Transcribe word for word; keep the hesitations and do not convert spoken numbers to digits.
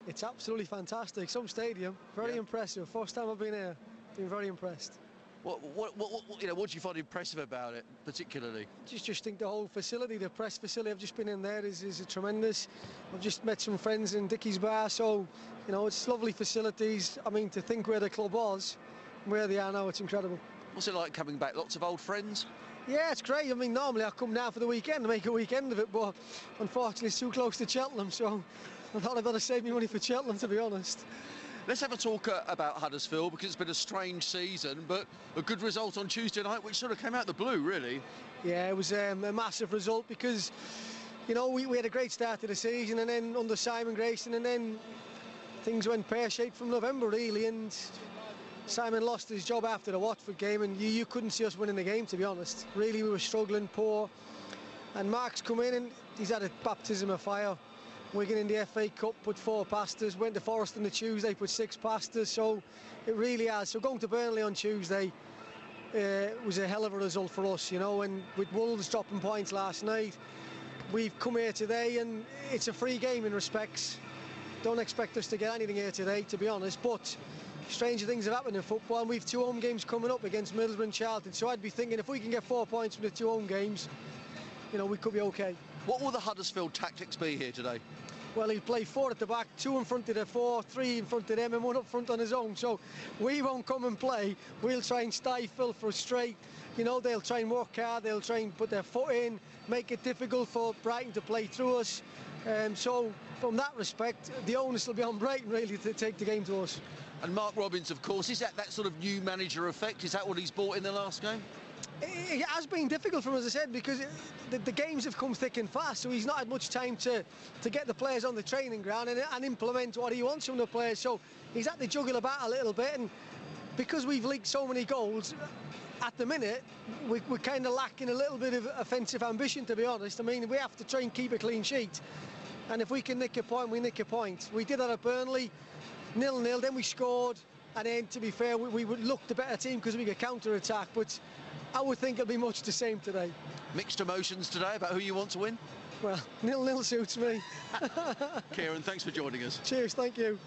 It's absolutely fantastic. Some stadium, very Yeah. impressive. First time I've been here, been very impressed. What, what, what, what, you know, what do you find impressive about it, particularly? Just, just think the whole facility, the press facility I've just been in there is, is tremendous. I've just met some friends in Dickie's Bar, so you know it's lovely facilities. I mean, to think where the club was, and where they are now, it's incredible. What's it like coming back? Lots of old friends? Yeah, it's great. I mean, normally I come now for the weekend to make a weekend of it, but unfortunately it's too close to Cheltenham, so I thought I'd better save me money for Cheltenham, to be honest. Let's have a talk uh, about Huddersfield, because it's been a strange season, but a good result on Tuesday night, which sort of came out of the blue, really. Yeah, it was um, a massive result because, you know, we, we had a great start to the season, and then under Simon Grayson, and then things went pear-shaped from November, really, and Simon lost his job after the Watford game, and you, you couldn't see us winning the game, to be honest. Really, we were struggling, poor, and Mark's come in and he's had a baptism of fire. Wigan in the F A Cup put four past us, went to Forest on the Tuesday, put six past us, so it really has. So going to Burnley on Tuesday uh, was a hell of a result for us, you know, and with Wolves dropping points last night, we've come here today and it's a free game in respects. Don't expect us to get anything here today, to be honest, but stranger things have happened in football, and we've two home games coming up against Middlesbrough and Charlton, so I'd be thinking if we can get four points from the two home games, you know, we could be okay. What will the Huddersfield tactics be here today? Well, he'll play four at the back, two in front of the four, three in front of them, and one up front on his own. So we won't come and play. We'll try and stifle, frustrate. You know, they'll try and work hard. They'll try and put their foot in, make it difficult for Brighton to play through us. Um, so from that respect, the onus will be on Brighton really to take the game to us. And Mark Robins, of course, is that that sort of new manager effect? Is that what he's brought in the last game? It has been difficult for him, as I said, because the, the games have come thick and fast, so he's not had much time to, to get the players on the training ground and, and implement what he wants from the players. So he's had to juggle about a little bit, and because we've leaked so many goals, at the minute, we, we're kind of lacking a little bit of offensive ambition, to be honest. I mean, we have to try and keep a clean sheet, and if we can nick a point, we nick a point. We did that at Burnley, nil-nil, then we scored, and then, to be fair, we, we looked the better team because we could counter-attack, but I would think it'll be much the same today. Mixed emotions today about who you want to win? Well, nil-nil suits me. Kieran, thanks for joining us. Cheers, thank you.